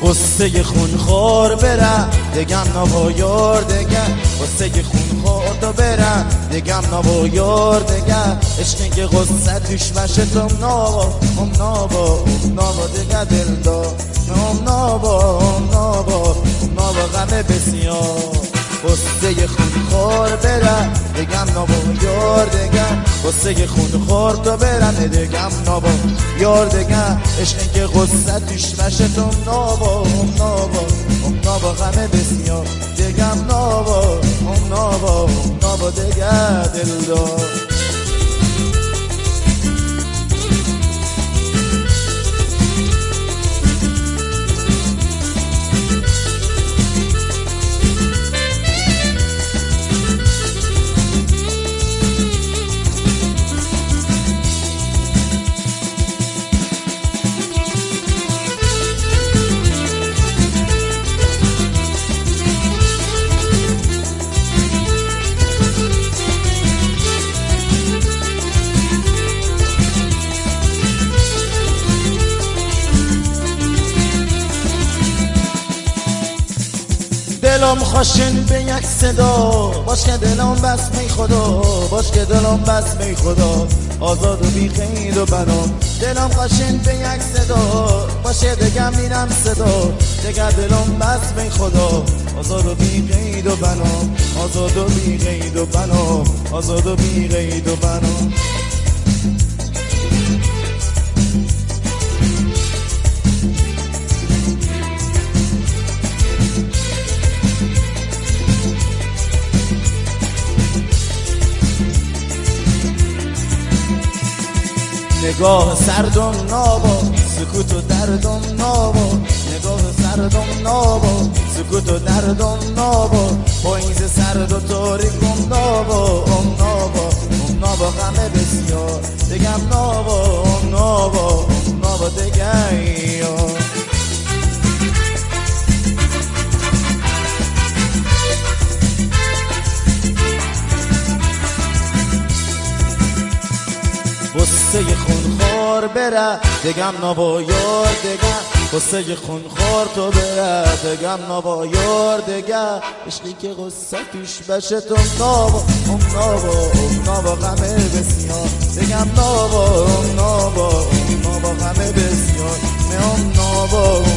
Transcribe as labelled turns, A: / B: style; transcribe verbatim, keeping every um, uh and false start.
A: قصه خونخوار برم دگم نوا یار دگر، قصه خونخوار تو برم دگم نوا یار دگر، عشقی که قصه توش مشه تو نابا ام نابا ام نابا دگر دل دا ام نابا ام نابا ام نابا غم بسیار. قصه خونخوار برم دگم نابا یار دگر، قصه خونخوار تو برم دگم نابا یار دگر، عشقی که قصه توش مشه تو نابا ام نابا ام نابا غم بسیار دگم نابا ام نابا ام نابا دگر دلدار. دلم خوشن به یک صدا باش که دلم بس می خدا، باش که دلم بس می خدا، آزاد و بی قید و بنا. دلم خوشن به یک صدا باشه دگم میرم صدا، دگر دلم بس می خدا، آزاد و بی قید و بنا، آزاد و بی قید و بنا، آزاد و بی قید و بنا. نگاه سردم نابا سکوت و دردم نابا، نگاه سردم نابا سکوت و دردم نابا، پاییز سرد و تاریکم نابا ام نابا ام نابا غم بسیار دگم نابا ام نابا ام نابا دگر. قصه خونخوار بره دگم نوا یار دگر، قصه خونخوار تو بره دگم نوا یار دگر، عشقی که قصه توش بشه تو نابا ام نابا ام نابا غم بسیار دگم نابا ام نابا ام نابا غم بسیار ام نابا